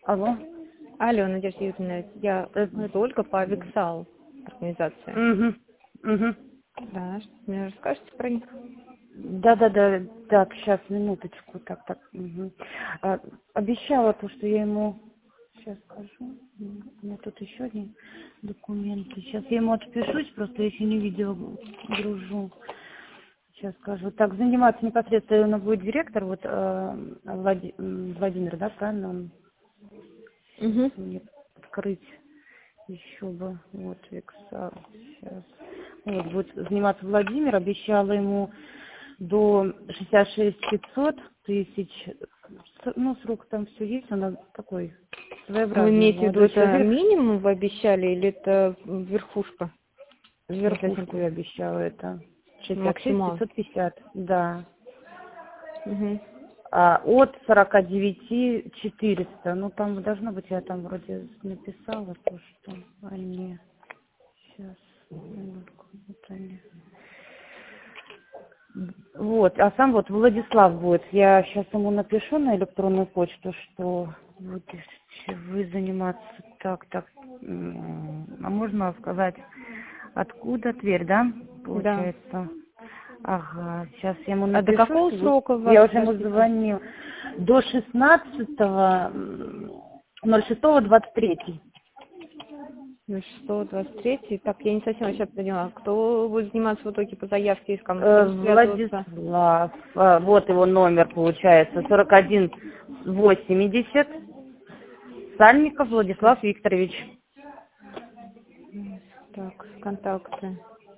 Алло. Алло, Надежда Юрьевна, я только по Виксал организации. Угу. Угу. Да, что мне расскажете про них? Да. Так, сейчас, минуточку. Так. Угу. Обещала то, что я ему... Сейчас скажу. У меня тут еще один документ. Сейчас я ему отпишусь, просто я еще не видео гружу. Сейчас скажу. Так, заниматься непосредственно будет директор, вот Владимир, да, правильно? Он Угу. мне открыть еще бы. Вот, Виксал. Сейчас. Вот, будет заниматься Владимир. Обещала ему до 66 500 тысяч. Ну, срок там все есть, он такой Вы своеобразный имеете в виду, молодой это человек. минимум вы обещали или это верхушка? Верхушку я обещала это. 66 Максимал. 550, да. Угу. От 49 400. Ну, там должно быть, я там вроде написала то, что они... Сейчас, минутку, вот они. Вот, а сам вот Владислав будет. Я сейчас ему напишу на электронную почту, что будете вы заниматься так. А можно сказать, откуда Тверь, да, Да. получается? Ага, сейчас я ему А до напишу. какого срока вас, Я уже ему простите? звонил. До 16.06.23. 623. Так, я не совсем вообще поняла. Кто будет заниматься в итоге по заявке, с кем связываться? Владислав. Вот его номер получается. 4180. Сальников Владислав Викторович. Так, контакты.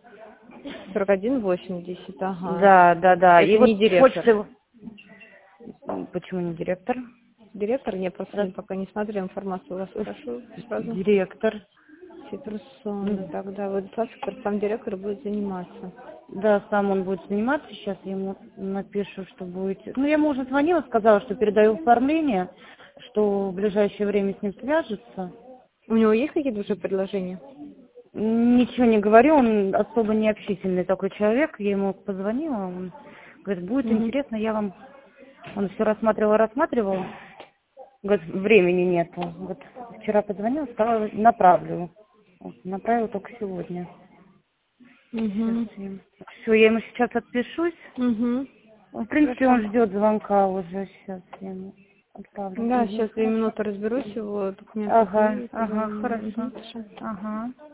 4180, ага. Да. И Это вот не директор. хочется... Почему не директор? Директор, я просто пока не смотрела информацию у вас, хорошо, сразу. Директор. Ситуационно, тогда Владислав Виктор, сам директор будет заниматься. Да, сам он будет заниматься. Сейчас я ему напишу, что будете... Ну, я ему уже звонила, сказала, что передаю оформление, что в ближайшее время с ним свяжется. У него есть какие-то уже предложения? Ничего не говорю, он особо не общительный такой человек. Я ему позвонила, он говорит, будет интересно, я вам... Он все рассматривал. Говорит, времени нету. Вот вчера позвонил, сказала, направлю. Вот, направила только сегодня. Все, я ему сейчас отпишусь. В принципе, Хорошо. он ждет звонка уже. Сейчас я ему отправлю. Да, сейчас 2 минуты разберусь его документы. Ага, хорошо. Ага.